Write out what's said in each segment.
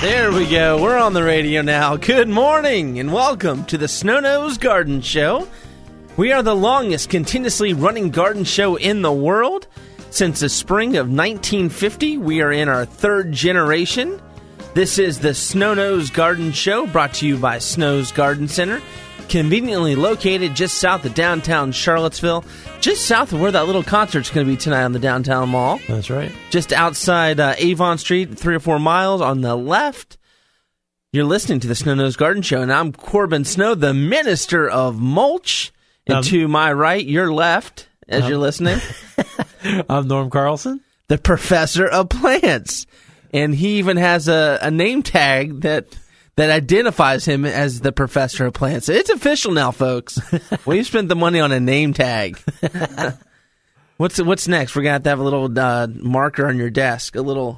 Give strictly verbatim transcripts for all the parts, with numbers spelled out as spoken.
There we go. We're on the radio now. Good morning and welcome to the Snow Nose Garden Show. We are the longest continuously running garden show in the world. Since the spring of nineteen fifty, we are in our third generation. This is the Snow Nose Garden Show, brought to you by Snow's Garden Center, conveniently located just south of downtown Charlottesville, just south of where that little concert's going to be tonight on the downtown mall. That's right. Just outside uh, Avon Street, three or four miles on the left. You're listening to the Snow Nose Garden Show, and I'm Corbin Snow, the Minister of Mulch. And um, to my right, your left, as um, you're listening. I'm Norm Carlson, the Professor of Plants. And he even has a, a name tag that that identifies him as the Professor of Plants. It's official now, folks. We've spent the money on a name tag. what's what's next? We're going to have to have a little uh, marker on your desk, a little...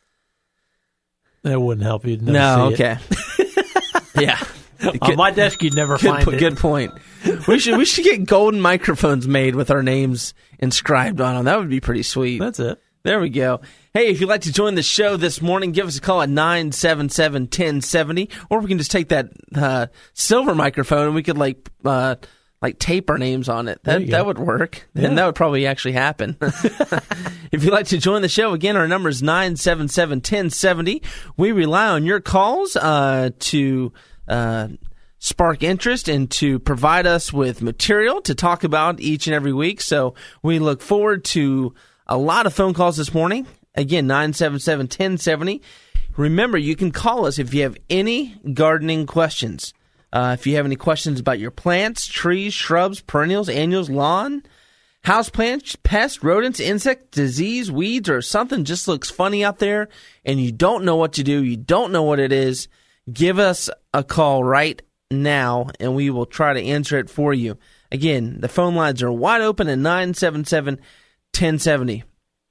That wouldn't help you. No, okay. Yeah. On good, my desk, you'd never good, find po- it. Good point. We should we should get golden microphones made with our names inscribed on them. That would be pretty sweet. That's it. There we go. Hey, if you'd like to join the show this morning, give us a call at nine seven seven, one zero seven zero, or we can just take that uh, silver microphone and we could like uh, like tape our names on it. That that would work, yeah. And that would probably actually happen. If you'd like to join the show, again, our number is nine seven seven, one zero seven zero. We rely on your calls uh, to... Uh, spark interest and to provide us with material to talk about each and every week. So we look forward to a lot of phone calls this morning. Again, nine seven seven, one zero seven zero. Remember, you can call us if you have any gardening questions. Uh, if you have any questions about your plants, trees, shrubs, perennials, annuals, lawn, house plants, pests, rodents, insects, disease, weeds, or something just looks funny out there and you don't know what to do, you don't know what it is, give us a call right now, and we will try to answer it for you. Again, the phone lines are wide open at nine seven seven, one zero seven zero.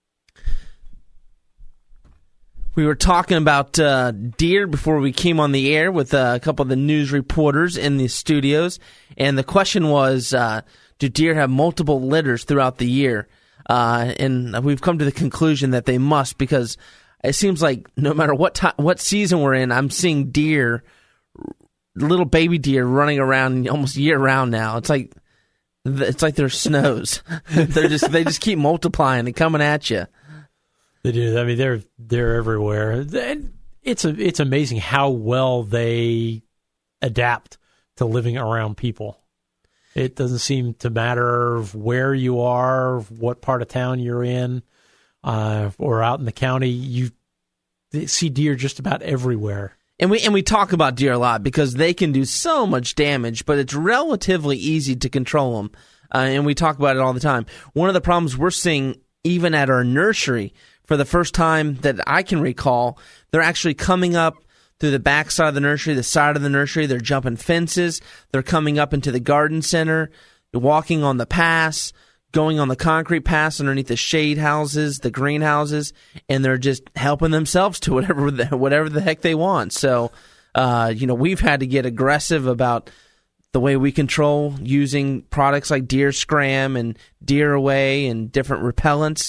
We were talking about uh, deer before we came on the air with uh, a couple of the news reporters in the studios, and the question was, uh, do deer have multiple litters throughout the year? Uh, and we've come to the conclusion that they must, because it seems like no matter what time, what season we're in, I'm seeing deer, little baby deer, running around almost year round now. It's like it's like they're snows. They're just they just keep multiplying and coming at you. They do. I mean, they're they're everywhere. It's a it's amazing how well they adapt to living around people. It doesn't seem to matter where you are, what part of town you're in. Uh, or out in the county, you see deer just about everywhere. And we and we talk about deer a lot because they can do so much damage, but it's relatively easy to control them. Uh, and we talk about it all the time. One of the problems we're seeing, even at our nursery, for the first time that I can recall, they're actually coming up through the back side of the nursery, the side of the nursery. They're jumping fences. They're coming up into the garden center, walking on the paths, going on the concrete paths underneath the shade houses, the greenhouses, and they're just helping themselves to whatever the, whatever the heck they want. So, uh, you know, we've had to get aggressive about the way we control using products like Deer Scram and Deer Away and different repellents.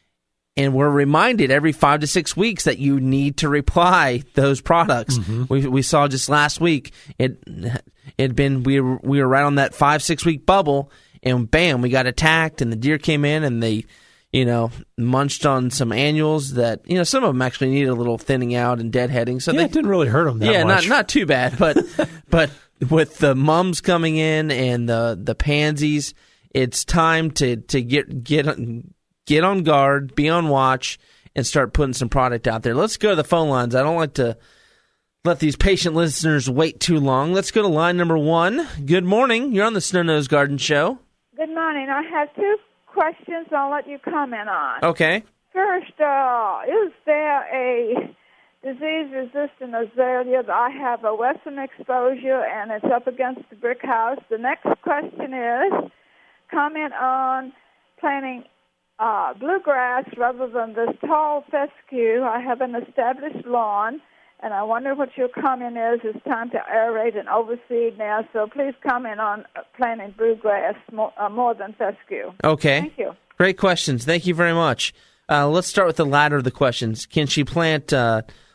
And we're reminded every five to six weeks that you need to reply those products. Mm-hmm. We we saw just last week it it been we were, we were right on that five six week bubble. And bam, we got attacked, and the deer came in, and they, you know, munched on some annuals that, you know, some of them actually needed a little thinning out and deadheading. So yeah, they it didn't really hurt them that yeah, much. Yeah, not not too bad, but but with the mums coming in and the the pansies, it's time to to get get get on guard, be on watch, and start putting some product out there. Let's go to the phone lines. I don't like to let these patient listeners wait too long. Let's go to line number one. Good morning. You're on the Snow Nose Garden Show. Good morning. I have two questions I'll let you comment on. Okay. First, uh, is there a disease-resistant azalea? I have a western exposure, and it's up against the brick house. The next question is, comment on planting uh, bluegrass rather than this tall fescue. I have an established lawn, and I wonder what your comment is. It's time to aerate and overseed now, so please comment on planting bluegrass more, uh, more than fescue. Okay. Thank you. Great questions. Thank you very much. Uh, let's start with the latter of the questions. Can she plant uh,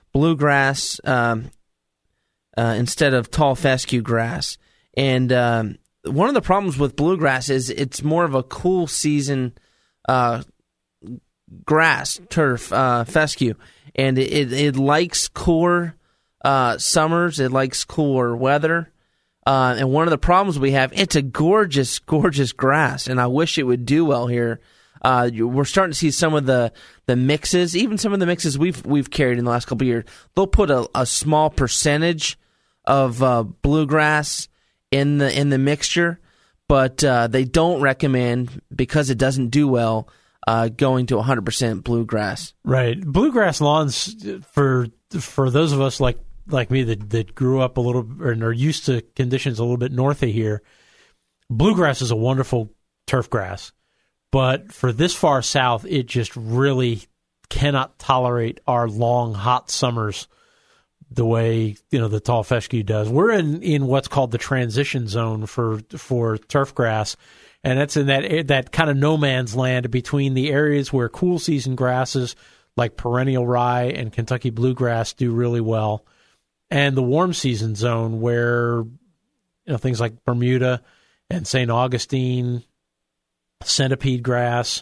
bluegrass um, uh, instead of tall fescue grass. And um, one of the problems with bluegrass is it's more of a cool season uh, grass, turf, uh, fescue. And it, it, it likes cooler uh, summers. It likes cooler weather. Uh, and one of the problems we have, it's a gorgeous, gorgeous grass, and I wish it would do well here. Uh, we're starting to see some of the, the mixes, even some of the mixes we've we've carried in the last couple of years. They'll put a, a small percentage of uh, bluegrass in the in the mixture, but uh, they don't recommend, because it doesn't do well, uh, going to one hundred percent bluegrass. Right, bluegrass lawns for for those of us like. like me that, that grew up a little or are used to conditions a little bit north of here, bluegrass is a wonderful turf grass. But for this far south, it just really cannot tolerate our long, hot summers the way, you know, the tall fescue does. We're in, in what's called the transition zone for for turf grass, and that's in that that kind of no man's land between the areas where cool season grasses like perennial rye and Kentucky bluegrass do really well, and the warm season zone where, you know, things like Bermuda and Saint Augustine, centipede grass,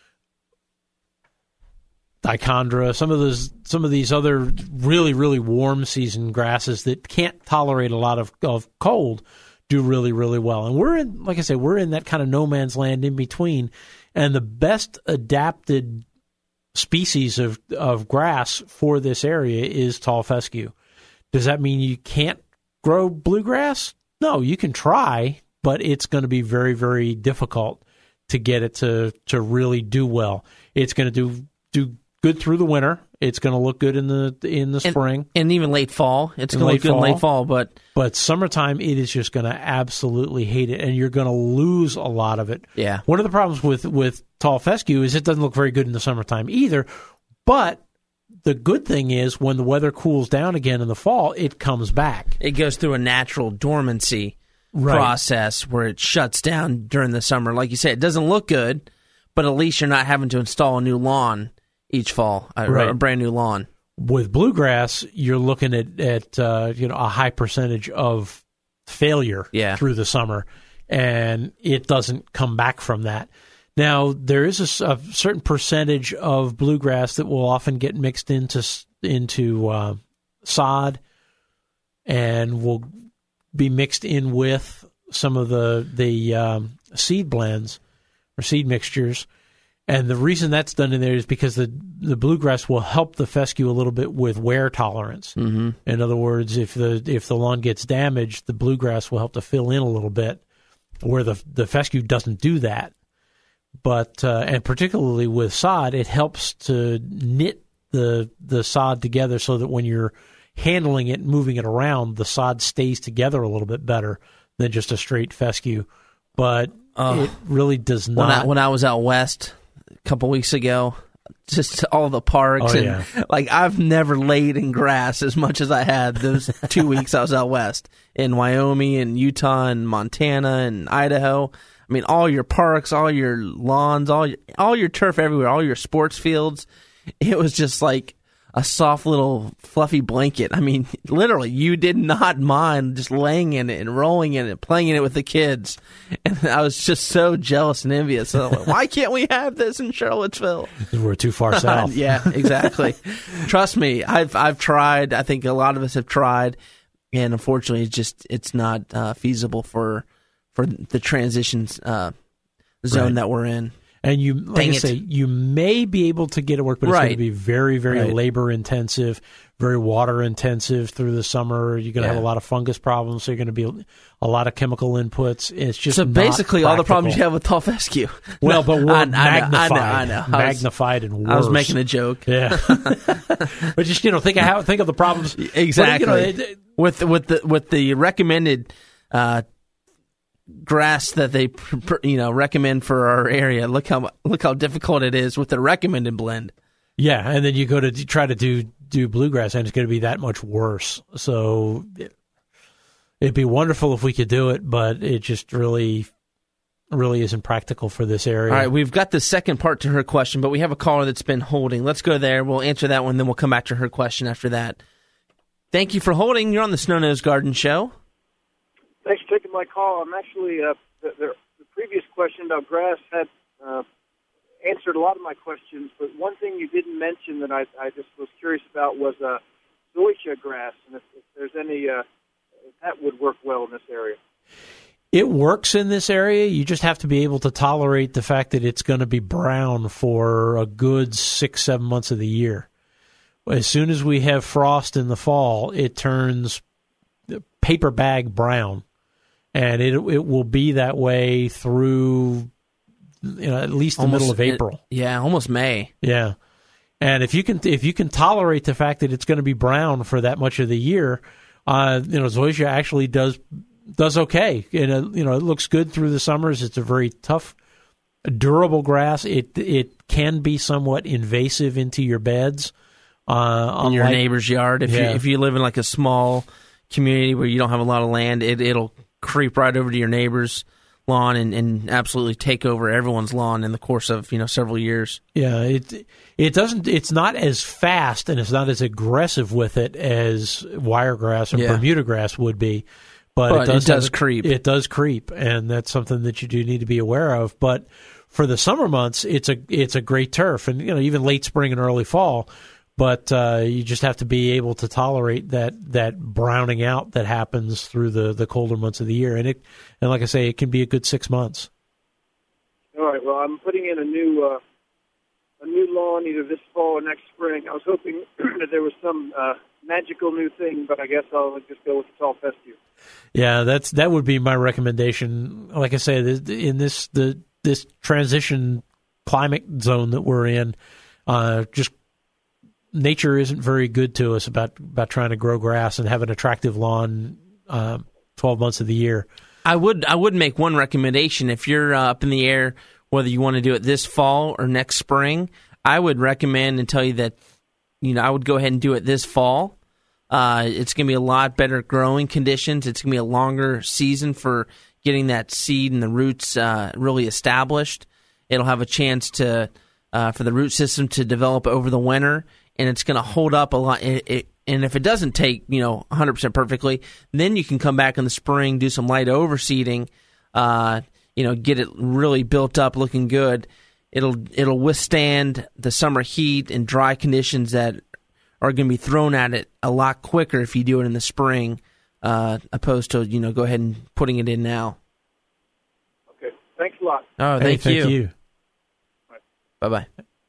dichondra, some of those, some of these other really, really warm season grasses that can't tolerate a lot of, of cold do really, really well. And we're in, like I say, we're in that kind of no man's land in between. And the best adapted species of, of grass for this area is tall fescue. Does that mean you can't grow bluegrass? No, you can try, but it's going to be very, very difficult to get it to, to really do well. It's going to do do good through the winter. It's going to look good in the in the spring. And, and even late fall. It's going to look good fall. in late fall. But but summertime, it is just going to absolutely hate it, and you're going to lose a lot of it. Yeah. One of the problems with, with tall fescue is it doesn't look very good in the summertime either, but the good thing is when the weather cools down again in the fall, it comes back. It goes through a natural dormancy right. process where it shuts down during the summer. Like you said, it doesn't look good, but at least you're not having to install a new lawn each fall, a, right. a brand new lawn. With bluegrass, you're looking at, at uh, you know a high percentage of failure yeah. through the summer, and it doesn't come back from that. Now, there is a, a certain percentage of bluegrass that will often get mixed into into uh, sod and will be mixed in with some of the the um, seed blends or seed mixtures. And the reason that's done in there is because the the bluegrass will help the fescue a little bit with wear tolerance. Mm-hmm. In other words, if the if the lawn gets damaged, the bluegrass will help to fill in a little bit, where the the fescue doesn't do that. But uh, and particularly with sod, it helps to knit the the sod together so that when you're handling it, and moving it around, the sod stays together a little bit better than just a straight fescue. But uh, it really does not. When I, when I was out west a couple weeks ago, just all the parks oh, and yeah. like I've never laid in grass as much as I had those two weeks I was out west in Wyoming and Utah and Montana and Idaho. I mean, all your parks, all your lawns, all your, all your turf everywhere, all your sports fields. It was just like a soft little fluffy blanket. I mean, literally, you did not mind just laying in it and rolling in it, playing in it with the kids. And I was just so jealous and envious. So like, why can't we have this in Charlottesville? We're too far south. Yeah, exactly. Trust me, I've I've tried. I think a lot of us have tried, and unfortunately, it's just it's not uh, feasible for. for the transitions uh, zone right. that we're in. And you, like Dang I it. say, you may be able to get it work, but it's Right. going to be very, very Right. labor intensive, very water intensive through the summer. You're going to Yeah. have a lot of fungus problems, so you're going to be a lot of chemical inputs. It's just So not basically, all the problems you practical. have with tall fescue. Well, but we're I- I know, I know, magnified, I know. I was- magnified and worse. I was making a joke. Yeah, but just you know, think of how think of the problems Exactly. But, you know, it- with with the with the recommended uh, grass that they pr- pr- you know recommend for our area. Look how look how difficult it is with the recommended blend. Yeah, and then you go to d- try to do do bluegrass, and it's going to be that much worse. So it, it'd be wonderful if we could do it, but it just really really isn't practical for this area. All right, we've got the second part to her question, but we have a caller that's been holding. Let's go there. We'll answer that one, then we'll come back to her question after that. Thank you for holding. You're on the Snow Nose Garden Show. Thanks for taking my call. I'm actually, uh, the, the, the previous question about grass had uh, answered a lot of my questions, but one thing you didn't mention that I, I just was curious about was uh, zoysia grass, and if, if there's any, uh, if that would work well in this area. It works in this area. You just have to be able to tolerate the fact that it's going to be brown for a good six, seven months of the year. As soon as we have frost in the fall, it turns paper bag brown, and it it will be that way through, you know, at least the Almost, middle of April. It, yeah, almost May. Yeah, and if you can if you can tolerate the fact that it's going to be brown for that much of the year, uh, you know, zoysia actually does does okay. It, uh, you know, it looks good through the summers. It's a very tough, durable grass. It it can be somewhat invasive into your beds. Uh, in your unlike, neighbor's yard. If yeah. you if you live in like a small community where you don't have a lot of land, it, it'll creep right over to your neighbor's lawn and, and absolutely take over everyone's lawn in the course of, you know, several years. Yeah, it it doesn't. It's not as fast and it's not as aggressive with it as wiregrass or Yeah. Bermuda grass would be. But, But it does, it does have- creep. It does creep, and that's something that you do need to be aware of. But for the summer months, it's a it's a great turf, and you know even late spring and early fall. But uh, you just have to be able to tolerate that, that browning out that happens through the, the colder months of the year, and it and like I say, it can be a good six months. All right. Well, I'm putting in a new uh, a new lawn either this fall or next spring. I was hoping that there was some uh, magical new thing, but I guess I'll just go with the tall fescue. Yeah, that's that would be my recommendation. Like I say, in this the this transition climate zone that we're in, uh, just nature isn't very good to us about, about trying to grow grass and have an attractive lawn uh, twelve months of the year. I would I would make one recommendation. If you're uh, up in the air, whether you want to do it this fall or next spring, I would recommend and tell you that, you know, I would go ahead and do it this fall. Uh, it's going to be a lot better growing conditions. It's going to be a longer season for getting that seed and the roots uh, really established. It'll have a chance to uh, for the root system to develop over the winter, and it's going to hold up a lot. It, it, and if it doesn't take, you know, one hundred percent perfectly, then you can come back in the spring, do some light overseeding, uh, you know, get it really built up, looking good. It'll it'll withstand the summer heat and dry conditions that are going to be thrown at it a lot quicker if you do it in the spring, uh, opposed to, you know, go ahead and putting it in now. Okay. Thanks a lot. Oh, Hey, thank, thank you. you. Bye-bye.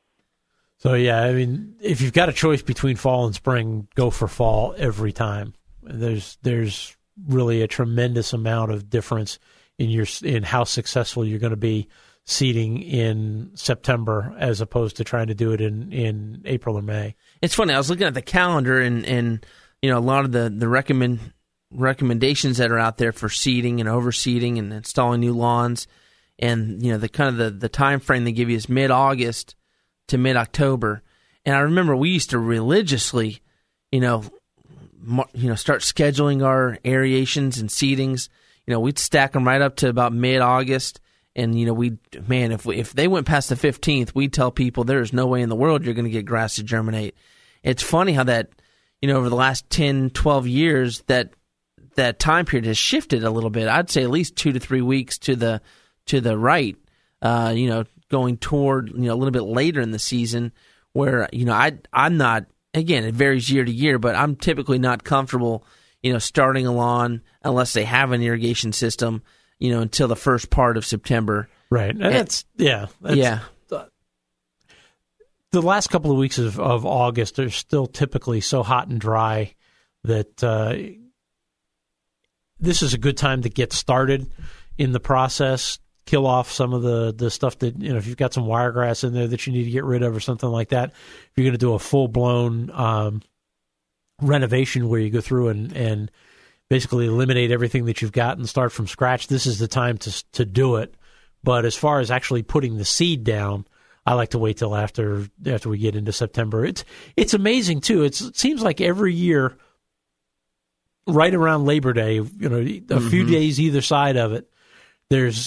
So, yeah, I mean, if you've got a choice between fall and spring, go for fall every time. There's there's really a tremendous amount of difference in your in how successful you're going to be seeding in September as opposed to trying to do it in, in April or May. It's funny. I was looking at the calendar and, and you know, a lot of the, the recommend recommendations that are out there for seeding and overseeding and installing new lawns. And, you know, the kind of the, the time frame they give you is mid-August to mid-October. And I remember we used to religiously, you know, mar- you know, start scheduling our aerations and seedings. You know, we'd stack them right up to about mid-August. And, you know, we man, if we, if they went past the fifteenth, we'd tell people there's no way in the world you're going to get grass to germinate. It's funny how that, you know, over the last ten, twelve years, that that time period has shifted a little bit. I'd say at least two to three weeks to the to the right, uh, you know, going toward, you know, a little bit later in the season where, you know, I, I'm not, again, it varies year to year, but I'm typically not comfortable, you know, starting a lawn unless they have an irrigation system, you know, until the first part of September. Right. And that's, yeah. That's, yeah. The last couple of weeks of, of August are still typically so hot and dry that uh, this is a good time to get started in the process, kill off some of the, the stuff that, you know, if you've got some wiregrass in there that you need to get rid of or something like that. If you're going to do a full-blown um, renovation where you go through and, and basically eliminate everything that you've got and start from scratch, this is the time to to do it. But as far as actually putting the seed down, I like to wait till after after we get into September. It's it's amazing too. It's, it seems like every year, right around Labor Day, you know, a mm-hmm. few days either side of it, there's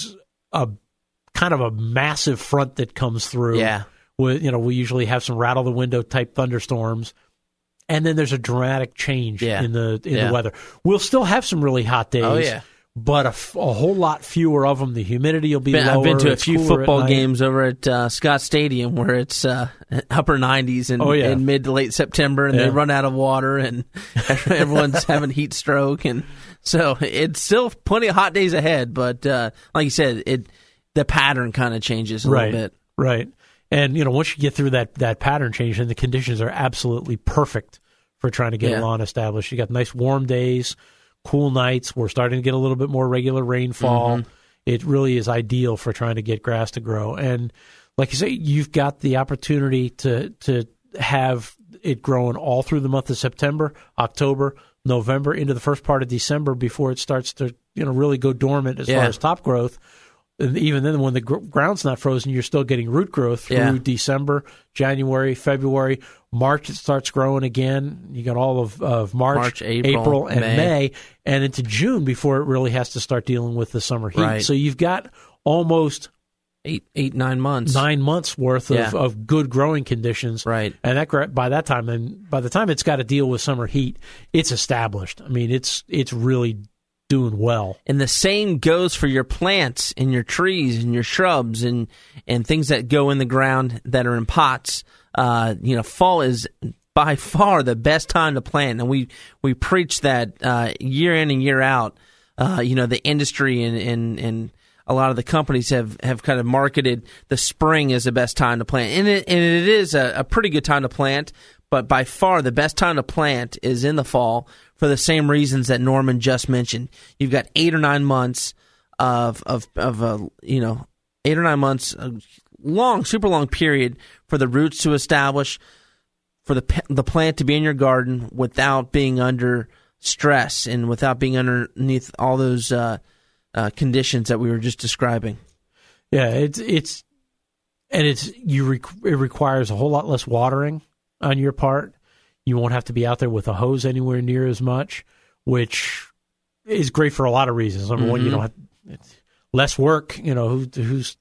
a kind of a massive front that comes through. Yeah. With, you know, we usually have some rattle the window type thunderstorms. And then there's a dramatic change yeah. in the in yeah. the weather. We'll still have some really hot days. Oh, yeah. But a, f- a whole lot fewer of them. The humidity will be been, lower. I've been to a It's few cooler football at night. games over at uh, Scott Stadium where it's uh, upper nineties in, Oh, yeah. in mid to late September, and Yeah. they run out of water, and everyone's having heat stroke, and so it's still plenty of hot days ahead. But uh, like you said, it the pattern kind of changes a right, little bit. Right, and you know once you get through that that pattern change, then the conditions are absolutely perfect for trying to get Yeah. a lawn established. You got nice warm days, cool nights. We're starting to get a little bit more regular rainfall. Mm-hmm. It really is ideal for trying to get grass to grow. And like you say, you've got the opportunity to to have it growing all through the month of September, October, November, into the first part of December before it starts to you know really go dormant as Yeah. far as top growth. And even then, when the gr- ground's not frozen, you're still getting root growth through Yeah. December, January, February. March, it starts growing again. You got all of, of March, March, April, and May. May, and into June before it really has to start dealing with the summer heat. Right. So you've got almost Eight, eight, nine months. nine months worth of, Yeah. of good growing conditions. Right. And that gra- by that time, and by the time it's got to deal with summer heat, it's established. I mean, it's it's really doing well. And the same goes for your plants and your trees and your shrubs and, and things that go in the ground that are in pots. Uh, you know, fall is by far the best time to plant, and we we preach that uh, year in and year out. Uh, you know, the industry and, and, and a lot of the companies have, have kind of marketed the spring as the best time to plant, and it and it is a, a pretty good time to plant. But by far the best time to plant is in the fall for the same reasons that Norman just mentioned. You've got eight or nine months of of of a you know eight or nine months, a long, super long period for the roots to establish, for the the plant to be in your garden without being under stress and without being underneath all those uh, uh, conditions that we were just describing. Yeah, it's it's and it's you. Rec- it requires a whole lot less watering on your part. You won't have to be out there with a hose anywhere near as much, which is great for a lot of reasons. Number mm-hmm. one, you don't have it's less work. You know, who, who's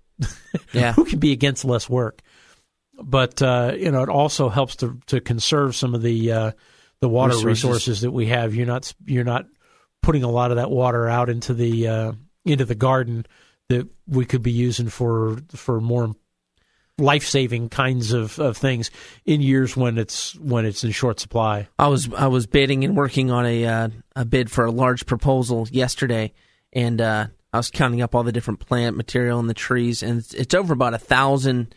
yeah. who can be against less work? But uh, you know, it also helps to to conserve some of the uh, the water resources. resources that we have. You're not you're not putting a lot of that water out into the uh, into the garden that we could be using for for more life-saving kinds of, of things in years when it's when it's in short supply. I was I was bidding and working on a uh, a bid for a large proposal yesterday, and uh, I was counting up all the different plant material in the trees, and it's, it's over about a thousand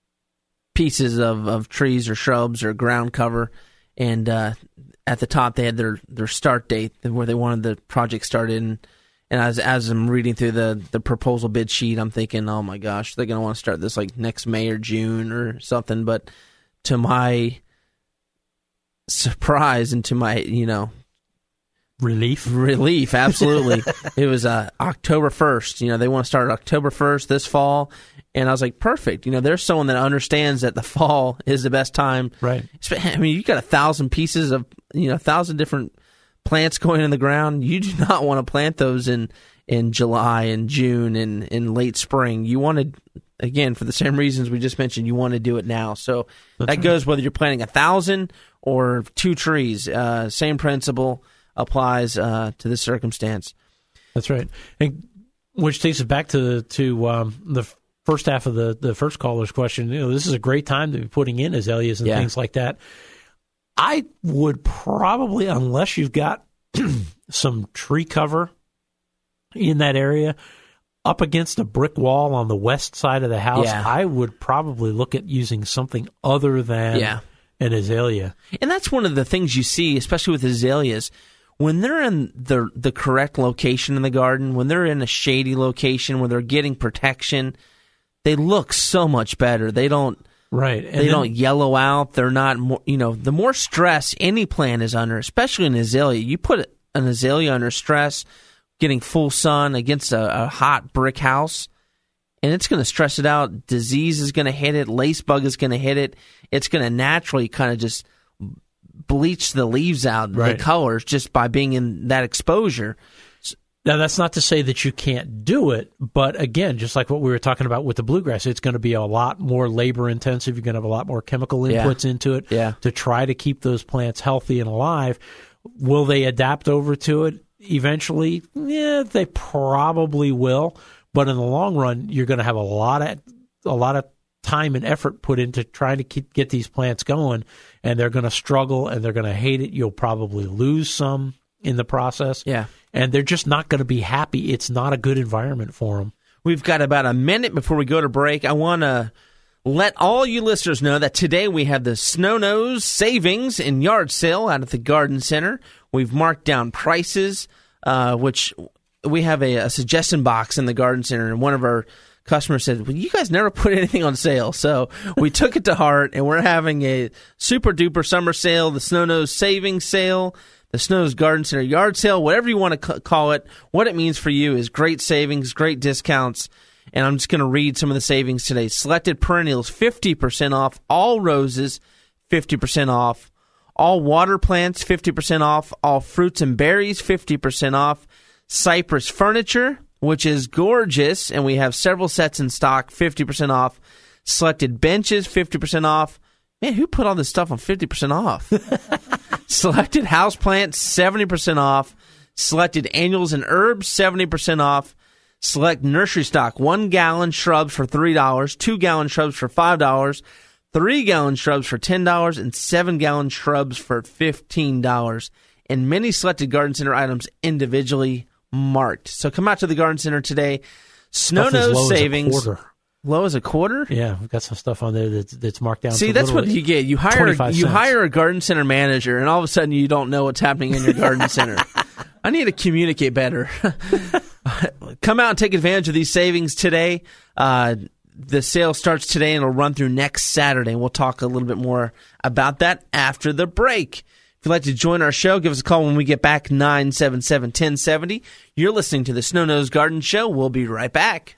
pieces of, of trees or shrubs or ground cover, and uh, at the top they had their, their start date where they wanted the project started. And, and as as I'm reading through the, the proposal bid sheet, I'm thinking, oh my gosh, they're going to want to start this like next May or June or something. But to my surprise and to my, you know, relief, relief, absolutely, it was uh, October first. You know, they want to start October first this fall. And I was like, perfect. You know, there's someone that understands that the fall is the best time. Right. I mean, you got a thousand pieces of, you know, a thousand different plants going in the ground. You do not want to plant those in, in July and June and in late spring. You want to, again, for the same reasons we just mentioned, you want to do it now. So That's that right. goes whether you're planting a thousand or two trees. Uh, same principle applies uh, to this circumstance. That's right. And which takes us back to to um, the first half of the, the first caller's question. You know, this is a great time to be putting in azaleas and yeah. things like that. I would probably, unless you've got some tree cover in that area, up against a brick wall on the west side of the house, yeah. I would probably look at using something other than yeah. an azalea. And that's one of the things you see, especially with azaleas. When they're in the the correct location in the garden, when they're in a shady location where they're getting protection, they look so much better. They don't right. And they then, don't yellow out. They're not more, you know, the more stress any plant is under, especially an azalea. You put an azalea under stress, getting full sun against a, a hot brick house, and it's going to stress it out. Disease is going to hit it. Lace bug is going to hit it. It's going to naturally kind of just bleach the leaves out, right. the colors, just by being in that exposure. Now, that's not to say that you can't do it, but again, just like what we were talking about with the bluegrass, it's going to be a lot more labor intensive. You're going to have a lot more chemical inputs yeah. into it yeah. to try to keep those plants healthy and alive. Will they adapt over to it eventually? Yeah, they probably will. But in the long run, you're going to have a lot of a lot of time and effort put into trying to keep, get these plants going, and they're going to struggle and they're going to hate it. You'll probably lose some in the process. Yeah. And they're just not going to be happy. It's not a good environment for them. We've got about a minute before we go to break. I want to let all you listeners know that today we have the Snow Nose Savings and Yard Sale out at the Garden Center. We've marked down prices, uh, which we have a, a suggestion box in the Garden Center, and one of our customers said, well, you guys never put anything on sale. So we took it to heart, and we're having a super-duper summer sale, the Snow Nose Savings Sale, the Snow Nose Garden Center Yard Sale, whatever you want to c- call it. What it means for you is great savings, great discounts. And I'm just going to read some of the savings today. Selected perennials, fifty percent off. All roses, fifty percent off. All water plants, fifty percent off. All fruits and berries, fifty percent off. Cypress furniture, which is gorgeous, and we have several sets in stock, fifty percent off. Selected benches, fifty percent off. Man, who put all this stuff on fifty percent off? Selected houseplants, seventy percent off. Selected annuals and herbs, seventy percent off. Select nursery stock, one-gallon shrubs for three dollars, two-gallon shrubs for five dollars, three-gallon shrubs for ten dollars, and seven-gallon shrubs for fifteen dollars. And many selected Garden Center items individually marked. So come out to the Garden Center today. Snow Nose Savings. As a quarter. Low as a quarter? Yeah, we've got some stuff on there that's, that's marked down. See, to that's what you get. You hire you cents. hire a Garden Center manager, and all of a sudden you don't know what's happening in your Garden Center. I need to communicate better. Come out and take advantage of these savings today. Uh, the sale starts today and it'll run through next Saturday. We'll talk a little bit more about that after the break. If you'd like to join our show, give us a call when we get back, nine seven seven, one oh seven oh. You're listening to the Snow Nose Garden Show. We'll be right back.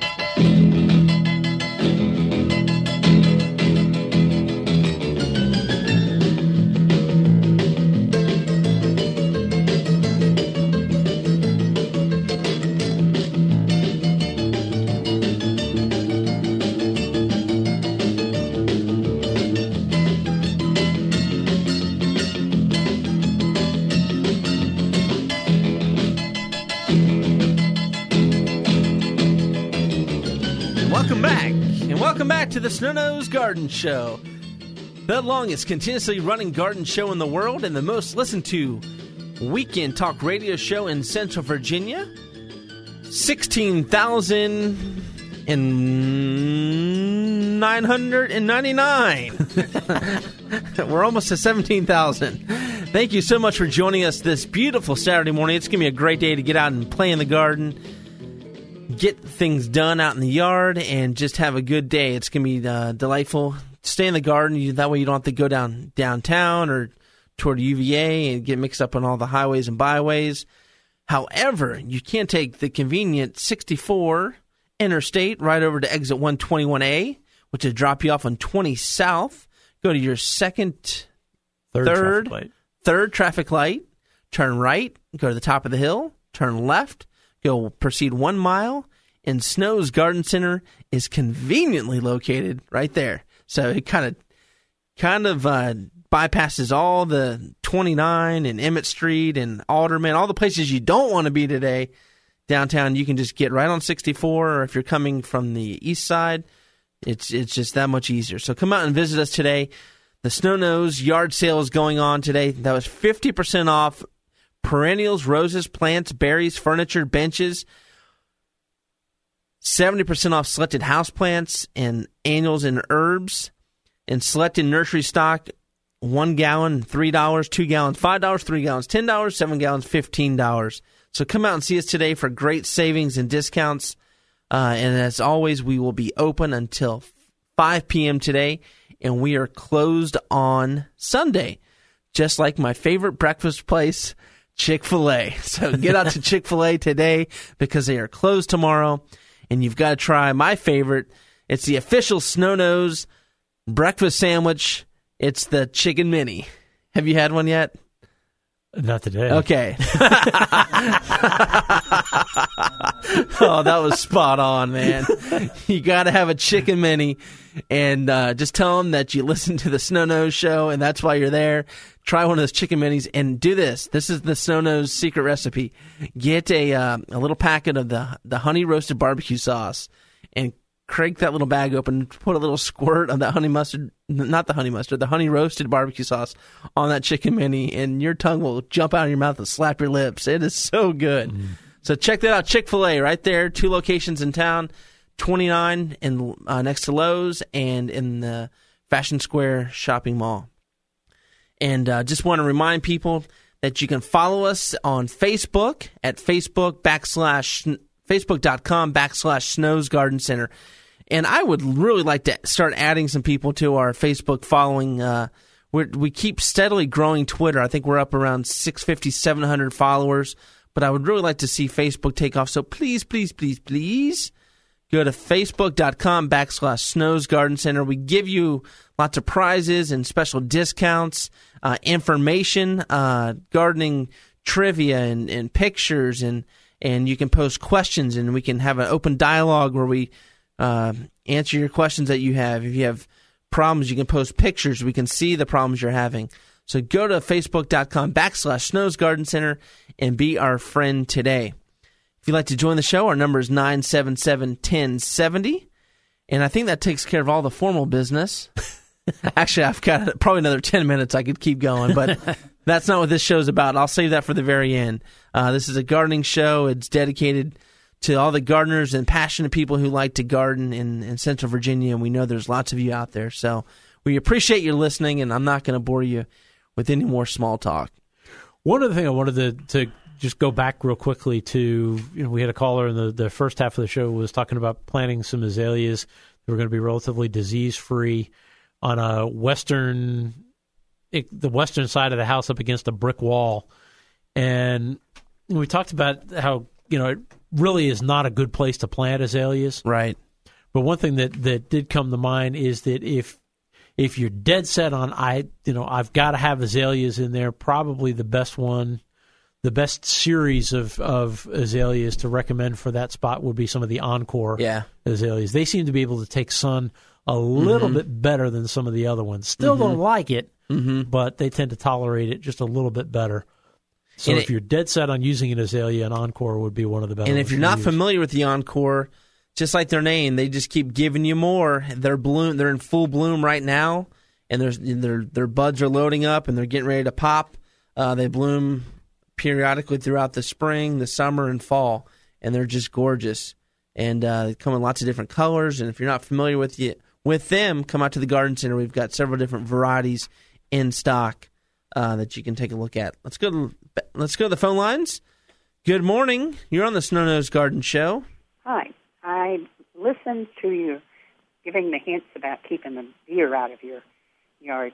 Welcome back, and welcome back to the Snow Nose Garden Show, the longest continuously running garden show in the world and the most listened to weekend talk radio show in Central Virginia. sixteen thousand nine hundred ninety-nine. We're almost to seventeen thousand. Thank you so much for joining us this beautiful Saturday morning. It's going to be a great day to get out and play in the garden, get things done out in the yard, and just have a good day. It's going to be uh, delightful. Stay in the garden. You, that way you don't have to go down downtown or toward U V A and get mixed up on all the highways and byways. However, you can take the convenient sixty-four interstate right over to exit one twenty-one A, which will drop you off on twenty South. Go to your second, third, third, traffic light. third traffic light. Turn right. Go to the top of the hill. Turn left. Go proceed one mile, and Snow's Garden Center is conveniently located right there. So it kind of kind of uh, bypasses all the twenty-nine and Emmett Street and Alderman, all the places you don't want to be today. Downtown, you can just get right on sixty-four, or if you're coming from the east side, it's it's just that much easier. So come out and visit us today. The Snow Nose Yard Sale is going on today. That was fifty percent off. Perennials, roses, plants, berries, furniture, benches. seventy percent off selected houseplants and annuals and herbs. And selected nursery stock, one gallon, three dollars, two gallons, five dollars, three gallons, ten dollars, seven gallons, fifteen dollars. So come out and see us today for great savings and discounts. Uh, and as always, we will be open until five p.m. today, and we are closed on Sunday, just like my favorite breakfast place, Chick-fil-A. So get out to Chick-fil-A today because they are closed tomorrow, and you've got to try my favorite. It's the official Snow Nose breakfast sandwich. It's the Chicken Mini. Have you had one yet? Not today. Okay. Oh, that was spot on, man. You got to have a chicken mini, and uh, just tell them that you listen to the Snow Nose show, and that's why you're there. Try one of those chicken minis, and do this. This is the Snow Nose secret recipe. Get a uh, a little packet of the the honey roasted barbecue sauce, and crank that little bag open, put a little squirt of that honey mustard, not the honey mustard, the honey roasted barbecue sauce on that chicken mini, and your tongue will jump out of your mouth and slap your lips. It is so good. Mm. So check that out. Chick-fil-A right there, two locations in town, twenty-nine in uh, next to Lowe's and in the Fashion Square shopping mall. And uh, just want to remind people that you can follow us on Facebook at Facebook backslash Facebook.com backslash Snow's Garden Center. And I would really like to start adding some people to our Facebook following. Uh, we're, we keep steadily growing Twitter. I think we're up around six fifty, seven hundred followers. But I would really like to see Facebook take off. So please, please, please, please go to Facebook.com backslash Snow's Garden Center. We give you lots of prizes and special discounts, uh, information, uh, gardening trivia and, and pictures. And, and you can post questions, and we can have an open dialogue where we Uh, answer your questions that you have. If you have problems, you can post pictures. We can see the problems you're having. So go to Facebook.com backslash Snow's Garden Center and be our friend today. If you'd like to join the show, our number is nine seven seven, one oh seven oh. And I think that takes care of all the formal business. Actually, I've got probably another ten minutes I could keep going, but that's not what this show's about. I'll save that for the very end. Uh, this is a gardening show. It's dedicated to all the gardeners and passionate people who like to garden in, in Central Virginia, and we know there's lots of you out there. So we appreciate you listening, and I'm not going to bore you with any more small talk. One other thing I wanted to, to just go back real quickly to, you know, we had a caller in the, the first half of the show was talking about planting some azaleas that were going to be relatively disease-free on a western, it, the western side of the house up against a brick wall. And we talked about how, you know, it really is not a good place to plant azaleas. Right. But one thing that, that did come to mind is that if if you're dead set on, I you know, I've got to have azaleas in there, probably the best one, the best series of, of azaleas to recommend for that spot would be some of the Encore yeah. azaleas. They seem to be able to take sun a little mm-hmm. bit better than some of the other ones. Still mm-hmm. don't like it, mm-hmm. but they tend to tolerate it just a little bit better. So and if it, you're dead set on using an azalea, an Encore would be one of the best. And if you're not use. familiar with the Encore, just like their name, they just keep giving you more. They're bloom. They're in full bloom right now, and there's their their buds are loading up, and they're getting ready to pop. Uh, they bloom periodically throughout the spring, the summer, and fall, and they're just gorgeous. And uh, they come in lots of different colors. And if you're not familiar with you, with them, come out to the garden center. We've got several different varieties in stock uh, that you can take a look at. Let's go to let's go to the phone lines. Good morning. You're on the Snow Nose Garden Show. Hi. I listened to you giving the hints about keeping the deer out of your yard.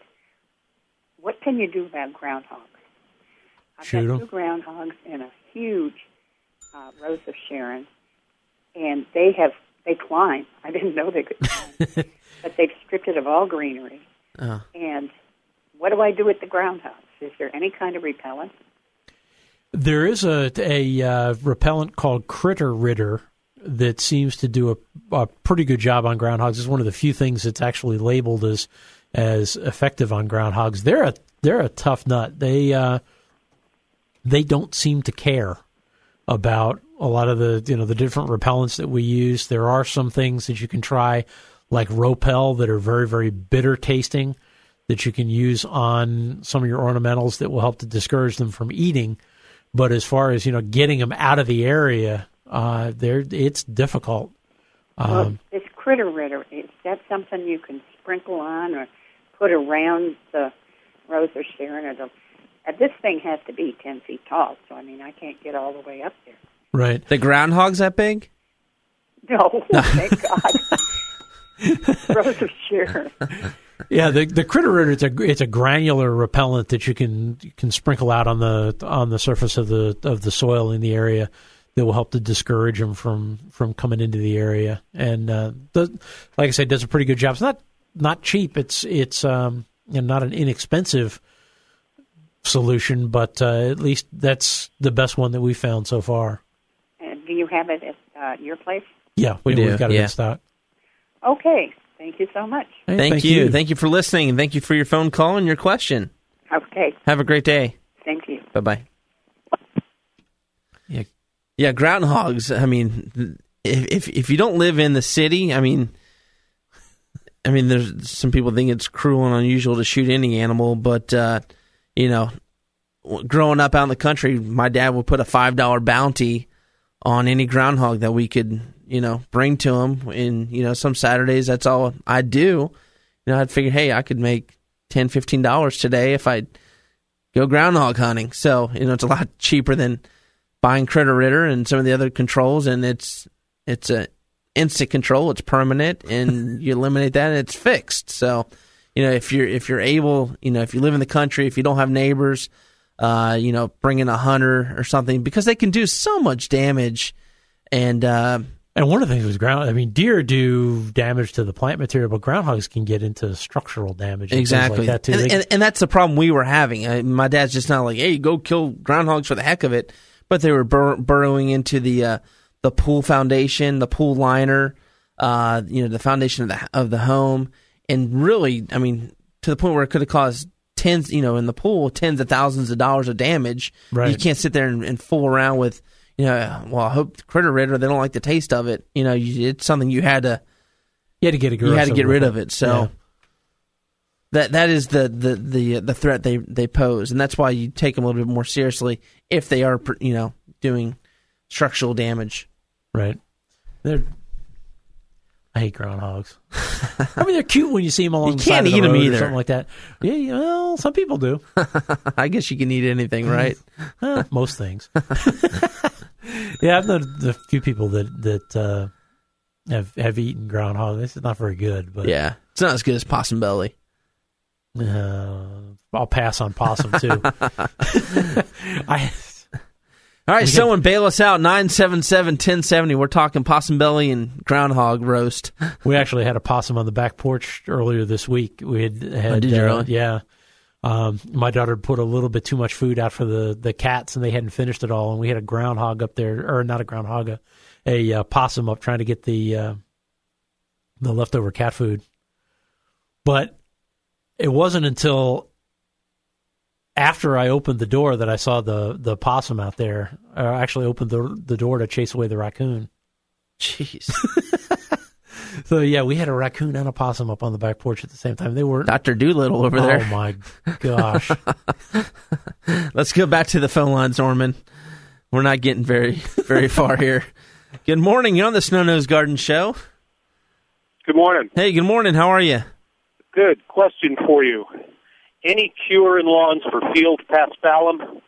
What can you do about groundhogs? I've Shoot got 'em. two groundhogs and a huge uh, Rose of Sharon, and they have they climb. I didn't know they could climb, but they've stripped it of all greenery. Oh. And what do I do with the groundhogs? Is there any kind of repellent? There is a, a uh, repellent called Critter Ritter that seems to do a, a pretty good job on groundhogs. It's one of the few things that's actually labeled as as effective on groundhogs. They're a they're a tough nut. They uh, they don't seem to care about a lot of the you know the different repellents that we use. There are some things that you can try, like Ropel, that are very very bitter tasting, that you can use on some of your ornamentals that will help to discourage them from eating. But as far as you know, getting them out of the area, uh, there it's difficult. Um, well, this Critter Ritter, is that something you can sprinkle on or put around the Rose or Sharon? Or the, uh, this thing has to be ten feet tall, so I mean I can't get all the way up there. right. The groundhog's that big? No, thank God. Rose of Sharon. Yeah, the the Critter Ritter, it's a it's a granular repellent that you can you can sprinkle out on the on the surface of the of the soil in the area that will help to discourage them from, from coming into the area. And uh, does, like I said, does a pretty good job. It's not not cheap. It's it's um, you know, not an inexpensive solution, but uh, at least that's the best one that we found so far. Uh, do you have it at uh, your place? Yeah, we, We do, we've got it yeah. in stock. Okay. Thank you so much. Hey, Thank, thank you. you. Thank you for listening, and thank you for your phone call and your question. Okay. Have a great day. Thank you. Bye-bye. Yeah. Yeah, groundhogs, I mean, if, if if you don't live in the city, I mean, I mean, there's some people think it's cruel and unusual to shoot any animal, but, uh, you know, growing up out in the country, my dad would put a five dollar bounty on any groundhog that we could, you know, bring to him. And, you know, some Saturdays, that's all I'd do. You know, I'd figure, hey, I could make ten dollars, fifteen dollars today if I go groundhog hunting. So, you know, it's a lot cheaper than buying Critter Ritter and some of the other controls, and it's it's a instant control. It's permanent, and you eliminate that, and it's fixed. So, you know, if you're if you're able, you know, if you live in the country, if you don't have neighbors, uh, you know, bring in a hunter or something, because they can do so much damage. And uh, And one of the things was ground. I mean, deer do damage to the plant material, but groundhogs can get into structural damage. And exactly, things like that too. and, They- and, and that's the problem we were having. Uh, my dad's just not like, hey, go kill groundhogs for the heck of it, but they were bur- burrowing into the uh, the pool foundation, the pool liner, uh, you know, the foundation of the of the home, and really, I mean, to the point where it could have caused tens, you know, in the pool, tens of thousands of dollars of damage. Right. You can't sit there and, and fool around with, you know, well, I hope Critter Ritter, they don't like the taste of it. You know, you, it's something you had to you had to get you had to get rid with of it. So. Yeah. That that is the, the, the, the threat they, they pose, and that's why you take them a little bit more seriously if they are, you know, doing structural damage. Right. They're. I hate groundhogs. I mean, they're cute when you see them along You the can't side of eat the 'em road or either. something like that. Yeah, yeah, well, some people do. I guess you can eat anything, right? Eh, most things. Yeah, I've known a few people that that uh, have have eaten groundhog. This is not very good, but Yeah, it's not as good as possum belly. uh, I'll pass on possum too. I. All right, We someone bail us out. nine seven seven, one zero seven zero. We're talking possum belly and groundhog roast. We actually had a possum on the back porch earlier this week. We had had Oh, did you uh, really? yeah. Um, my daughter put a little bit too much food out for the, the cats, and they hadn't finished it all. And we had a groundhog up there, or not a groundhog, a, a uh, possum up trying to get the uh, the leftover cat food. But it wasn't until after I opened the door that I saw the, the possum out there. I actually opened the the door to chase away the raccoon. Jeez. So, yeah, we had a raccoon and a possum up on the back porch at the same time. They were Doctor Doolittle over Oh, there. my gosh. Let's go back to the phone lines, Norman. We're not getting very, very far here. Good morning. You're on the Snow Nose Garden Show. Good morning. Hey, good morning. How are you? Good. Question for you. Any cure in lawns for field paspalum?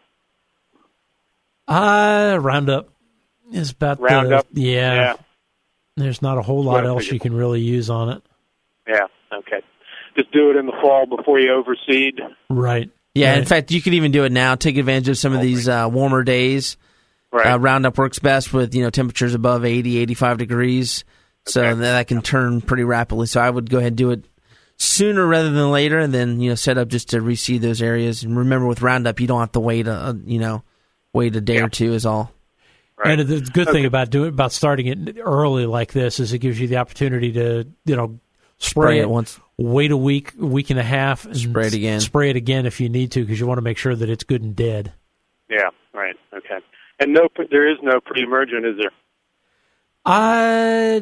Uh, Roundup is about Roundup? the... Yeah. Yeah. There's not a whole lot What I else figured. you can really use on it. Yeah, okay. Just do it in the fall before you overseed. Right. Yeah, Right. in fact, you could even do it now. Take advantage of some of these uh, warmer days. Right. Uh, Roundup works best with, you know, temperatures above eighty, eighty-five degrees. So Okay. that can turn pretty rapidly. So I would go ahead and do it sooner rather than later, and then, you know, set up just to reseed those areas. And remember, with Roundup, you don't have to wait a, a you know, wait a day Yeah. or two is all. Right. And the good Okay. thing about doing about starting it early like this is it gives you the opportunity to, you know, spray, Spray it, it once. wait a week, a week and a half, and Spray it again. Spray it again if you need to, because you want to make sure that it's good and dead. Yeah, right. Okay. And no, there is no pre-emergent, is there? Uh,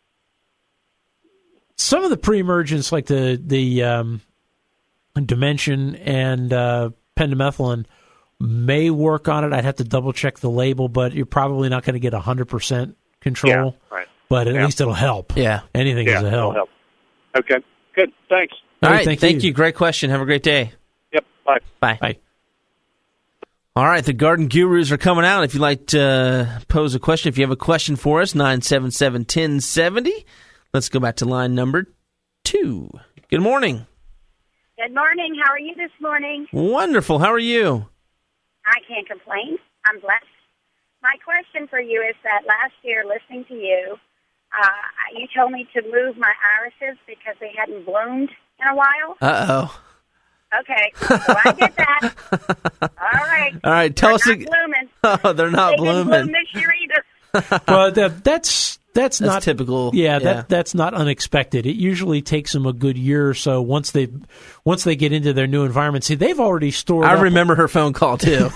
some of the pre-emergents, like the the um, Dimension and uh, pendimethalin, may work on it. I'd have to double check the label, but you're probably not going to get one hundred percent control. Yeah, right. But at Yeah. least it'll help. Yeah. Anything Yeah, is a that'll help. help. Okay, good. Thanks. All Hey, right. thank Thank, you. you. Great question. Have a great day. Yep, bye. Bye. Bye. All right, the Garden Gurus are coming out. If you'd like to uh, pose a question, if you have a question for us, nine seven seven, one zero seven zero. Let's go back to line number two. Good morning. Good morning. How are you this morning? Wonderful. How are you? I can't complain. I'm blessed. My question for you is that last year, listening to you, uh, you told me to move my irises because they hadn't bloomed in a while. Uh-oh. Okay, so I get that. All right. All right, tell They're us. not ag- blooming. Oh, they're not They didn't blooming. bloom this year either. Well, that, that's that's That's not typical. Yeah, Yeah. that that's not unexpected. It usually takes them a good year or so once they once they get into their new environment. See, they've already stored. I up, remember her phone call too.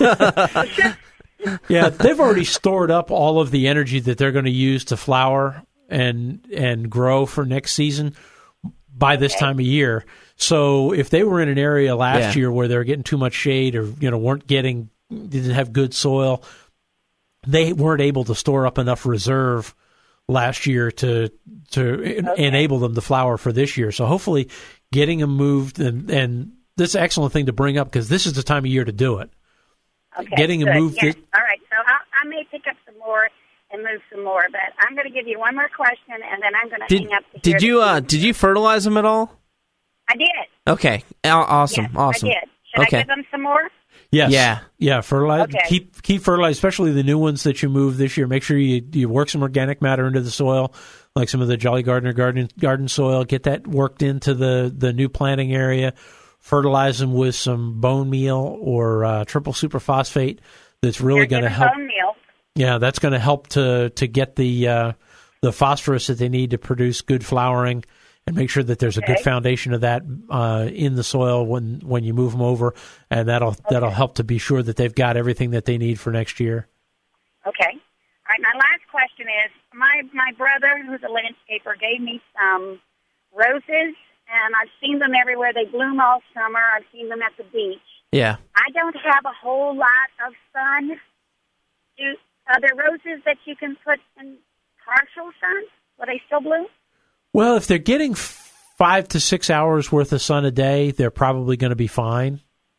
Yeah, they've already stored up all of the energy that they're going to use to flower and and grow for next season by this time of year. So if they were in an area last Yeah. year where they were getting too much shade or you know weren't getting didn't have good soil, they weren't able to store up enough reserve last year to to en- Okay. enable them to flower for this year. So hopefully getting them moved and and this is an excellent thing to bring up because this is the time of year to do it. Okay, Getting good. them moved. Yes. to- All right, so I, I may pick up some more and move some more, but I'm going to give you one more question, and then I'm going to did hang up. To hear did you the uh answer. did you fertilize them at all? I did. Okay, Aw- awesome, Yes, awesome. I did. Should Okay. I give them some more? Yes. Yeah. Yeah. Fertilize. Okay. Keep keep fertilize, especially the new ones that you move this year. Make sure you you work some organic matter into the soil, like some of the Jolly Gardener garden garden soil. Get that worked into the the new planting area. Fertilize them with some bone meal or uh, triple superphosphate. That's really You're going to giving help. bone meal. Yeah, that's going to help to to get the uh, the phosphorus that they need to produce good flowering, and make sure that there's a good Okay. foundation of that uh, in the soil when, when you move them over, and that'll that'll help to be sure that they've got everything that they need for next year. Okay. All right, my last question is, my, my brother, who's a landscaper, gave me some roses, and I've seen them everywhere. They bloom all summer. I've seen them at the beach. Yeah. I don't have a whole lot of sun. Do, are there roses that you can put in partial sun? Will they still bloom? Well, if they're getting five to six hours worth of sun a day, they're probably going to be fine.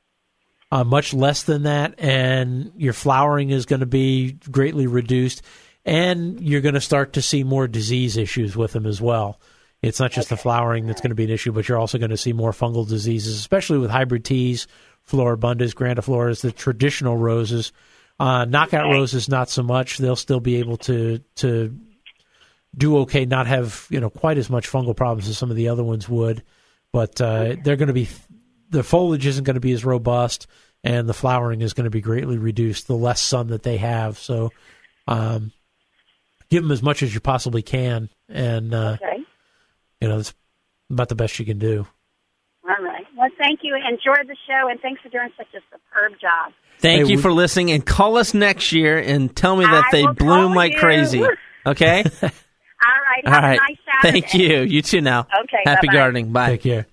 Uh, much less than that, and your flowering is going to be greatly reduced, and you're going to start to see more disease issues with them as well. It's not just the flowering that's going to be an issue, but you're also going to see more fungal diseases, especially with hybrid teas, floribundas, grandifloras, the traditional roses. Uh, knockout roses, not so much. They'll still be able to to do okay, not have you know quite as much fungal problems as some of the other ones would, but uh, they're going to be the foliage isn't going to be as robust, and the flowering is going to be greatly reduced the less sun that they have. So, um, give them as much as you possibly can, and uh, Okay. you know it's about the best you can do. All right. Well, thank you. Enjoy the show, and thanks for doing such a superb job. Thank Hey, you we- for listening, and call us next year and tell me that I they will bloom call like you. crazy. Okay? All right. All Have right. a nice Saturday. Thank you. You too now. Okay, Happy bye-bye. gardening. Bye. Take care.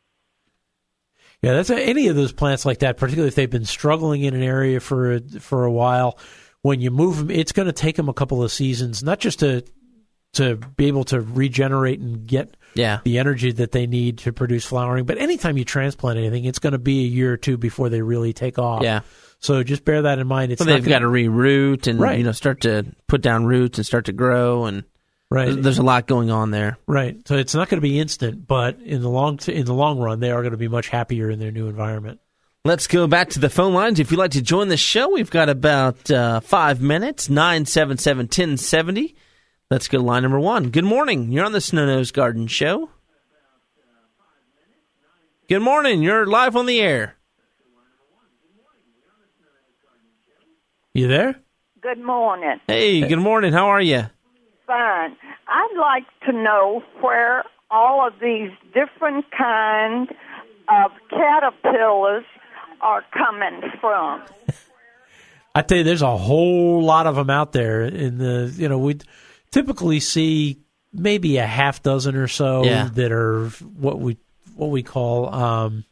Yeah, that's a, any of those plants like that, particularly if they've been struggling in an area for a, for a while. When you move them, it's going to take them a couple of seasons, not just to to be able to regenerate and get Yeah. the energy that they need to produce flowering. But anytime you transplant anything, it's going to be a year or two before they really take off. Yeah. So just bear that in mind. It's Well, not they've gonna- got to reroot and Right. you know start to put down roots and start to grow, and right. there's, there's a lot going on there. Right. So it's not going to be instant, but in the long t- in the long run, they are going to be much happier in their new environment. Let's go back to the phone lines. If you'd like to join the show, we've got about uh, five minutes. nine seven seven, one oh seven oh. Let's go to line number one. Good morning. You're on the Snow Nose Garden Show. Good morning. You're live on the air. You there? Good morning. Hey, good morning. How are you? Fine. I'd like to know where all of these different kinds of caterpillars are coming from. I tell you, there's a whole lot of them out there. In the you know, we typically see maybe a half dozen or so Yeah. that are what we what we call um,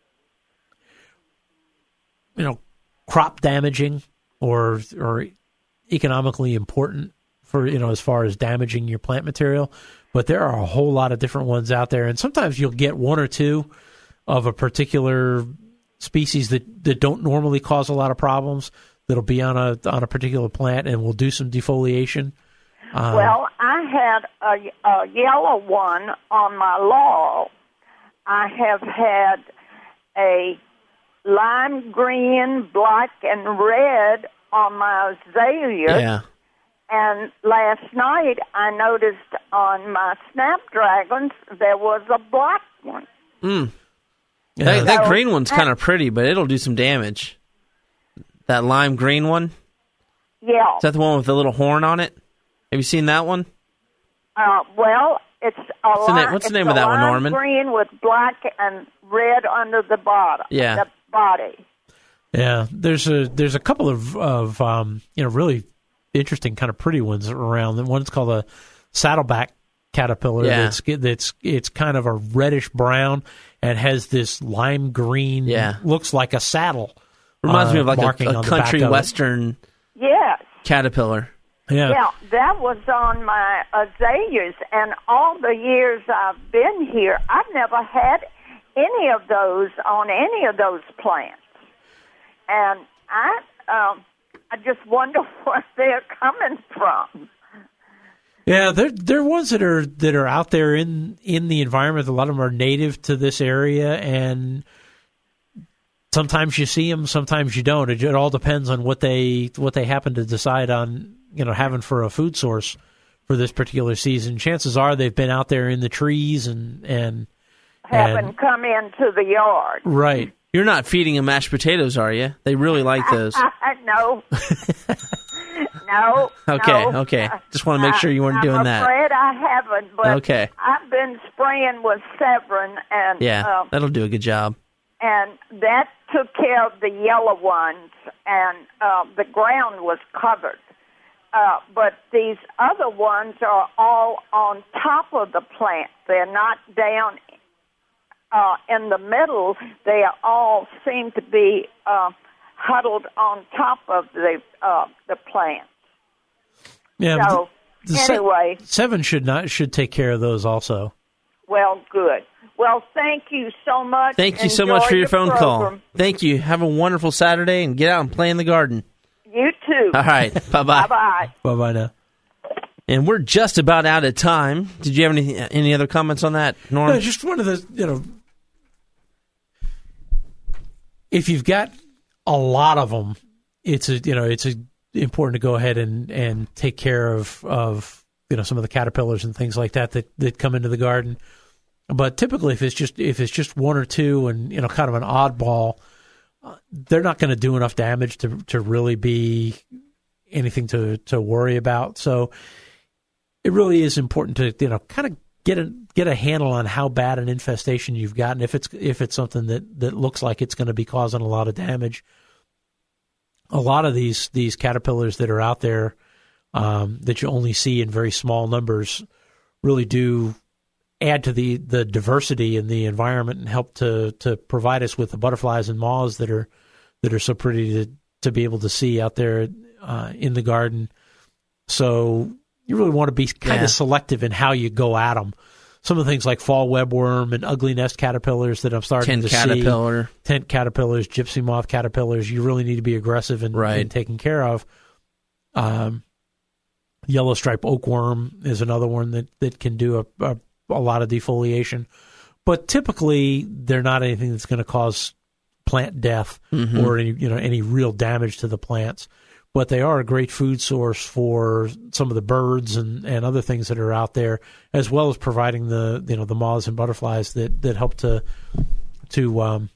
you know crop damaging or or economically important for you know as far as damaging your plant material. But there are a whole lot of different ones out there, and sometimes you'll get one or two of a particular species that, that don't normally cause a lot of problems. That'll be on a on a particular plant and will do some defoliation. Um, Well, I had a, a yellow one on my laurel. I have had a lime green, black, and red on my azalea. Yeah. And last night I noticed on my snapdragons there was a black one. Mm. That, that So- green one's kind of pretty, but it'll do some damage. That lime green one? Yeah. Is that the one with the little horn on it? Have you seen that one? Uh, well, it's a What's the lime, name- what's the it's name a of that one, lime Norman? green with black and red under the bottom. Yeah. The body. Yeah, there's a there's a couple of of um, you know really interesting kind of pretty ones around. One's called a saddleback caterpillar. Yeah. That's that's it's kind of a reddish brown and has this lime green. Yeah. Looks like a saddle. Reminds uh, me of like marking a, a on the back country of it. western Yes. caterpillar. Yeah. Yeah, that was on my azaleas, and all the years I've been here, I've never had any of those on any of those plants. And I, um, I just wonder where they're coming from. Yeah, there there are ones that are that are out there in, in the environment. A lot of them are native to this area, and sometimes you see them, sometimes you don't. It, it all depends on what they what they happen to decide on, you know, having for a food source for this particular season. Chances are they've been out there in the trees and and Haven't and, come into the yard. right. You're not feeding them mashed potatoes, are you? They really like those. no. no. Okay, no. okay. Just want to make sure you weren't I'm doing that. I'm afraid I haven't, but Okay. I've been spraying with Severn, and Yeah, um, that'll do a good job. and that took care of the yellow ones, and uh, the ground was covered. Uh, but these other ones are all on top of the plant. They're not down uh, in the middle. They all seem to be uh, huddled on top of the uh, the plant. Yeah. So the se- anyway, Seven should not should take care of those also. well, good. Well, thank you so much. Thank you so Enjoy much for your the phone program. call. Thank you. Have a wonderful Saturday and get out and play in the garden. You too. All right. Bye-bye. Bye-bye. Bye bye now. And we're just about out of time. Did you have any any other comments on that, Norm? No, just one of the, you know, if you've got a lot of them, it's a, you know, it's a, important to go ahead and, and take care of, of, you know, some of the caterpillars and things like that, that that come into the garden. But typically, if it's just if it's just one or two and, you know, kind of an oddball, uh, they're not going to do enough damage to to really be anything to, to worry about. So it really is important to, you know, kind of get a get a handle on how bad an infestation you've got, and if it's if it's something that, that looks like it's going to be causing a lot of damage. A lot of these these caterpillars that are out there um, that you only see in very small numbers really do add to the, the diversity in the environment and help to, to provide us with the butterflies and moths that are that are so pretty to, to be able to see out there uh, in the garden. So you really want to be kind Yeah. of selective in how you go at them. Some of the things like fall webworm and ugly nest caterpillars that I'm starting Tent to caterpillar. see, tent caterpillars, gypsy moth caterpillars, you really need to be aggressive in, Right. in taking care of. Um, yellow stripe oakworm is another one that, that can do a, a, a lot of defoliation. But typically, they're not anything that's going to cause plant death Mhm. or any you know any real damage to the plants. But they are a great food source for some of the birds and, and other things that are out there, as well as providing the you know the moths and butterflies that, that help to to um,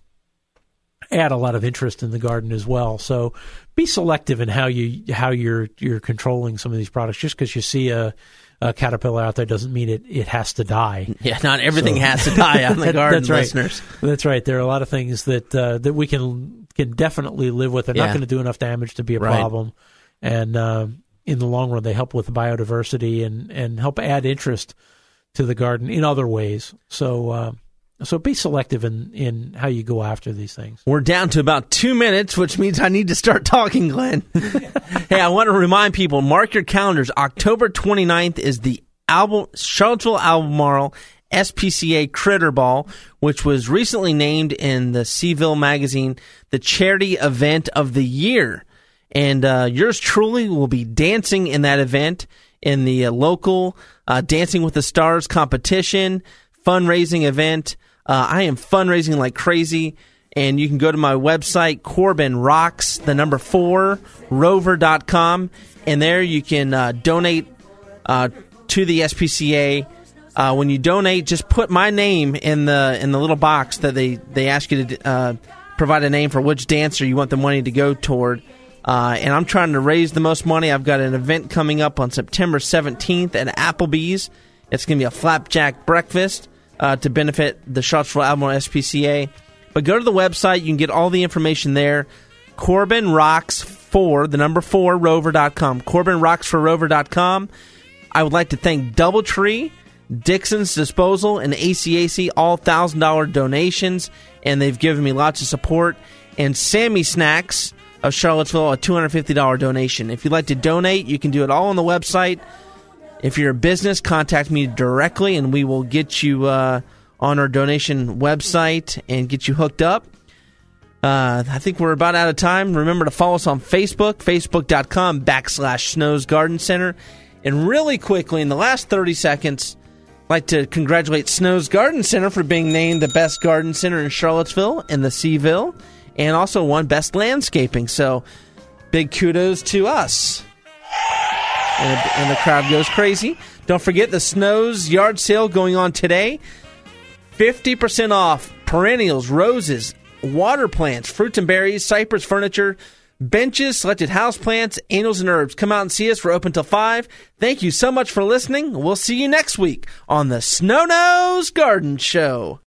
add a lot of interest in the garden as well. So be selective in how you how you're you're controlling some of these products. Just because you see a, a caterpillar out there doesn't mean it, it has to die. Yeah, not everything So- has to die on the That- garden, that's right. listeners. That's right. There are a lot of things that uh, that we can can definitely live with. They're Yeah. not going to do enough damage to be a Right. problem, and uh, in the long run, they help with biodiversity and, and help add interest to the garden in other ways. So uh, so be selective in, in how you go after these things. We're down to about two minutes, which means I need to start talking, Glenn. Hey, I want to remind people, mark your calendars. October twenty-ninth is the album, Charlottesville Albemarle S P C A Critter Ball, which was recently named in the Seaville magazine the charity event of the year. And uh, yours truly will be dancing in that event in the uh, local uh, Dancing with the Stars competition, fundraising event. Uh, I am fundraising like crazy. And you can go to my website, Corbin Rocks, the number four, rover dot com. And there you can uh, donate uh, to the S P C A Uh, when you donate, just put my name in the in the little box that they, they ask you to uh, provide a name for which dancer you want the money to go toward. Uh, and I'm trying to raise the most money. I've got an event coming up on September seventeenth at Applebee's. It's going to be a flapjack breakfast uh, to benefit the Charlottesville Albemarle S P C A. But go to the website. You can get all the information there. Corbin Rocks for, the number four, rover dot com. Corbin Rocks for rover dot com. I would like to thank Doubletree, Dixon's Disposal, and A C A C, all one thousand dollars donations, and they've given me lots of support. And Sammy Snacks of Charlottesville, a two hundred fifty dollars donation. If you'd like to donate, you can do it all on the website. If you're a business, contact me directly, and we will get you uh, on our donation website and get you hooked up. Uh, I think we're about out of time. Remember to follow us on Facebook, facebook.com backslash Snow's Garden Center. And really quickly, in the last thirty seconds, I'd like to congratulate Snow's Garden Center for being named the best garden center in Charlottesville and the Seaville, and also won Best Landscaping. So, big kudos to us. And, and the crowd goes crazy. Don't forget the Snow's yard sale going on today. fifty percent off perennials, roses, water plants, fruits and berries, cypress furniture, benches, selected house plants, annuals and herbs. Come out and see us. We're open till five. Thank you so much for listening. We'll see you next week on the Snow Nose Garden Show.